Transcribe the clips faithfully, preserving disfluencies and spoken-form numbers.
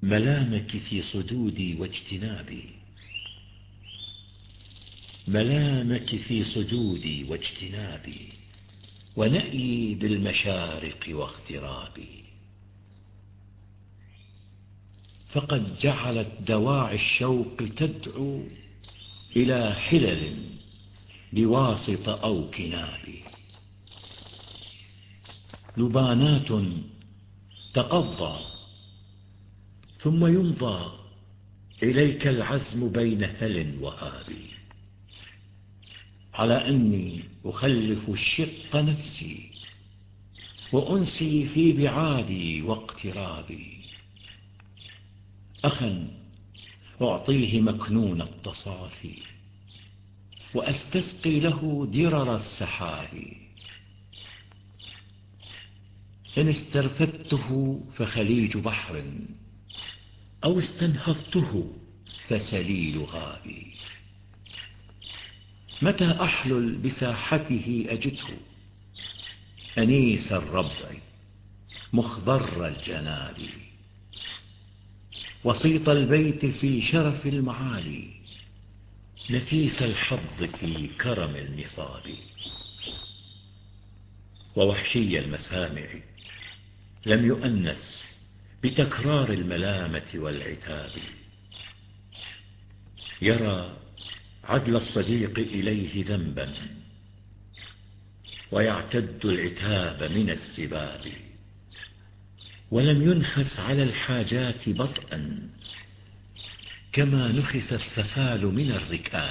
ملامك في صدودي واجتنابي، ملامك في صدودي واجتنابي، ونأيي بالمشارق واغترابي. فقد جعلت دواعي الشوق تدعو إلى حلل بواسط أو كناب، لبانات تقضى ثم يمضى إليك العزم بين هل وهاب، على أني أخلف الشق نفسي وأنسي في بعادي واقترابي، أخا أعطيه مكنون التصافي وأستسقي له درر السحاب، إن استرفدته فخليج بحر أو استنهضته فسليل غابي، متى أحلل بساحته أجده أنيس الربع مخضر الجناب، وسيط البيت في شرف المعالي نفيس الحظ في كرم النصاب، ووحشي المسامع لم يؤنس بتكرار الملامة والعتاب، يرى عدل الصديق إليه ذنبا ويعتد العتاب من السباب، ولم ينخس على الحاجات بطئا كما نخس السفال من الركاب.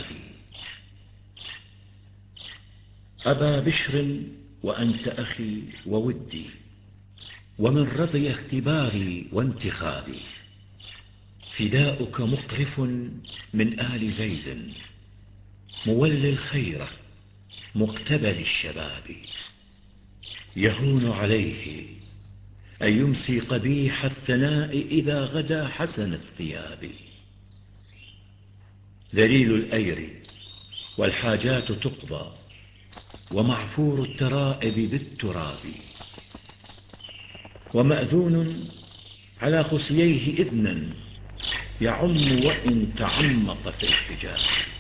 أبا بشر وأنت أخي وودي، ومن رضي اختباري وانتخابي، فداؤك مقرف من آل زيد مولي الخير مقتبل الشباب، يهون عليه أن يمسي قبيح الثناء إذا غدا حسن الثياب، ذليل الأير والحاجات تقضى ومعفور الترائب بالتراب، ومأذون على خصييه إذنا يعم وإن تعمق في الحجاب.